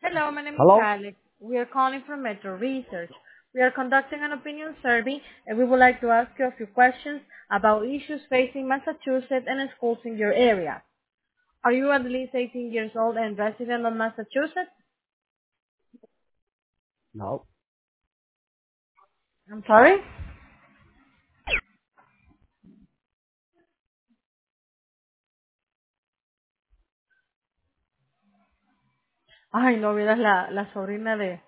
Hello, my name is Hello? Alex. We are calling from Metro Research. We are conducting an opinion survey, and we would like to ask you a few questions about issues facing Massachusetts and schools in your area. Are you at least 18 years old and resident of Massachusetts? No. I'm sorry? Ay, no, mira, la sobrina de